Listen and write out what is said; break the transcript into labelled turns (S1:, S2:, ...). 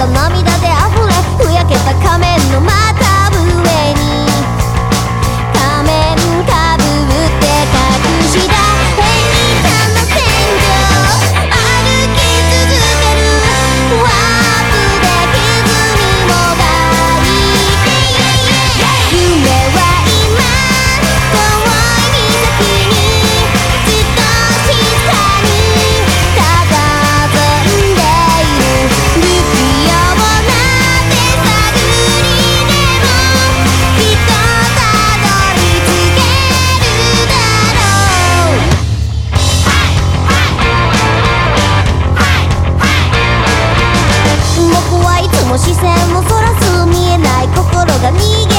S1: が涙で溢れふやけた仮面のまた上に仮面かぶって隠した変異感の天井歩き続けるワープで歪みもがいて夢は今遠い岬にずっと静かに佇んでいる不器用な手探りでもきっとたどり着けるだろう僕はいつも視線をそらす見えない心が逃げ